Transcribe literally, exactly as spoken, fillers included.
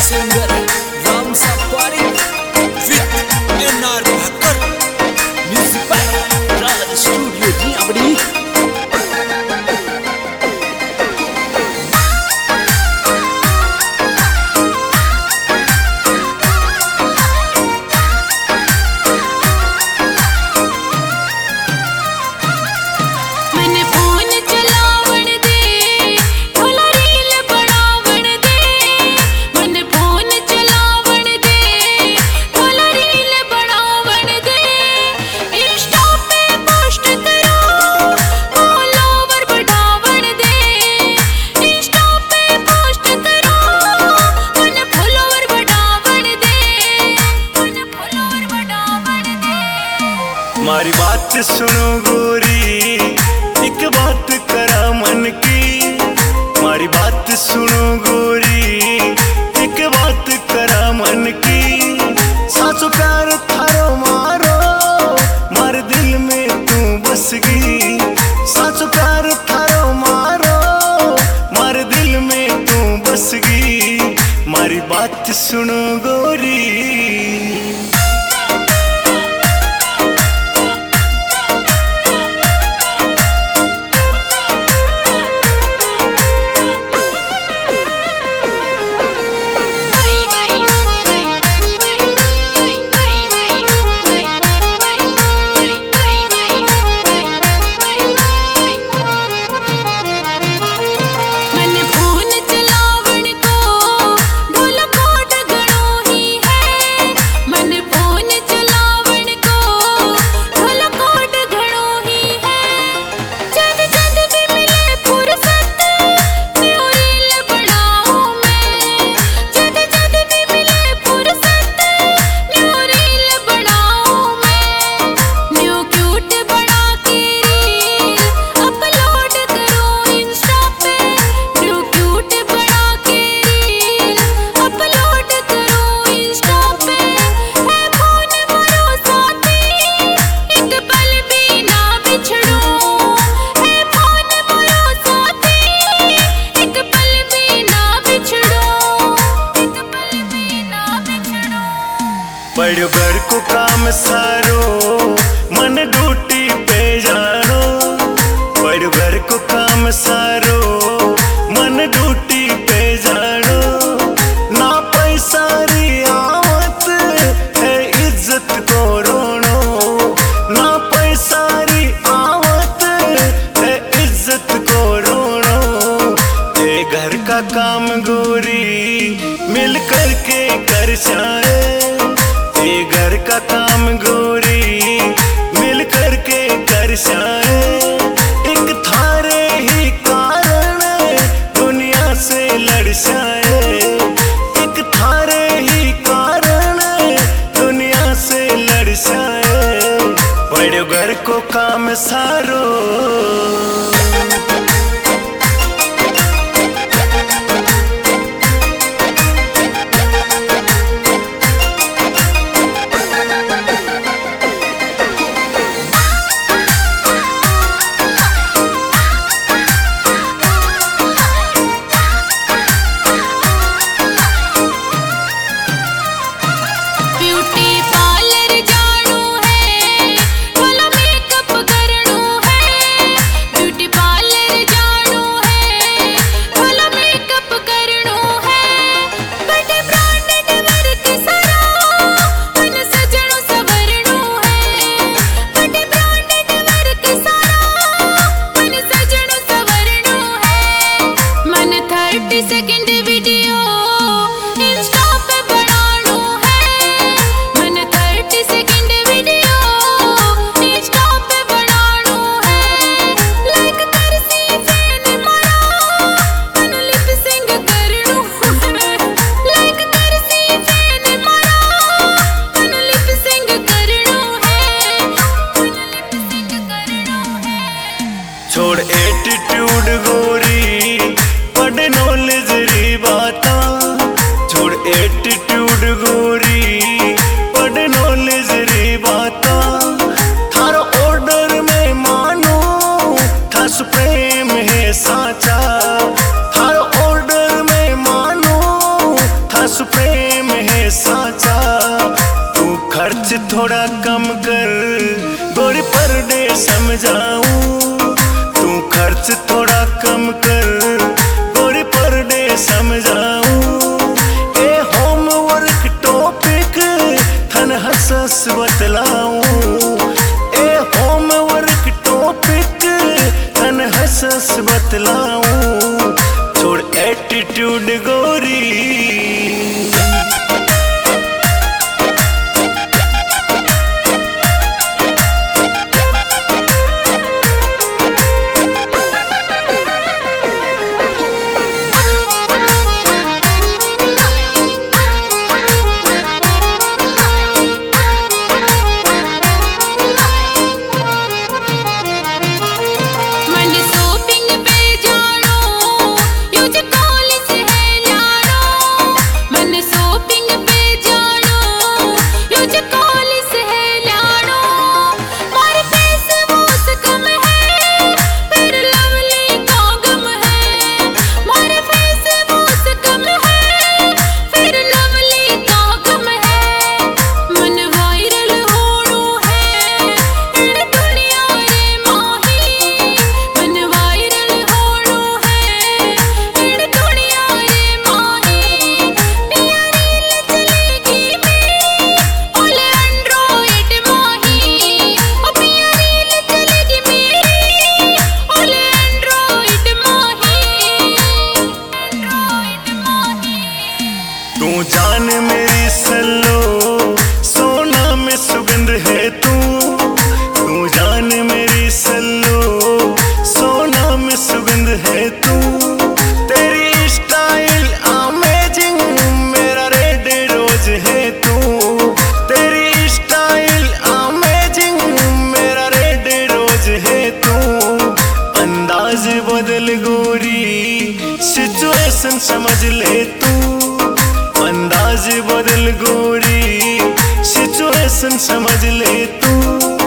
singer Ram Sapari with N R Bhakkar, music by Raj Studio Jiabadi. मारी बात सुनो गोरी, एक बात करा मन की। मारी बात सुनो गोरी, एक बात करा मन की। सासु प्यार थारो मारो, मार दिल में तू बस गई। सासु प्यार थारो मारो, मार दिल में तू बस गई। मारी बात सुनो गोरी। बड़ो घर को काम सारो, मन ड्यूटी पे जानो। बड़ो घर को काम सारो, मन ड्यूटी पे जानो। ना पैसा री आवत है इज्जत को रोनो। ना पैसा री आवत है इज्जत को रोनो। ये घर का काम गोरी मिल करके कर जाए। ये घर का काम गोरी मिल करके कर जाए। एक थारे ही कारण दुनिया से लड़ जाए। एक थारे ही कारण दुनिया से लड़ जाए। बड़े घर को काम सारो। सेकंड वीडियो इंस्टा पे बनानो है। मन थर्टी सेकंड वीडियो इंस्टा पे बनानो है। लाइक कर सी फैन मारा, मन लिप सिंग करनो है। लाइक कर सी फैन मारा, मन लिप सिंग करनो है। मन लिप सिंग करनो है। छोड़ एटीट्यूड गोरी, पढ़ नॉलेज री बाता। छोड़ एटीट्यूड गोरी, पढ़ नॉलेज री बाता। थारो ऑर्डर में मानो, था सुप्रीम है साचा। थारो ऑर्डर में मानो, था सुप्रीम एटीट्यूड गोरी। तू जान मेरी सल्लो सोना में सुगंध है तू। तू जान मेरी सल्लो सोना में सुगंध है तू। तेरी स्टाइल अमेजिंग मेरा रेड रोज है तू। तेरी स्टाइल अमेजिंग मेरा रेड रोज है तू। अंदाज बदल गोरी सिचुएशन समझ ले तू। अंदाज बदल गोरी सिचुएशन समझ ले तू।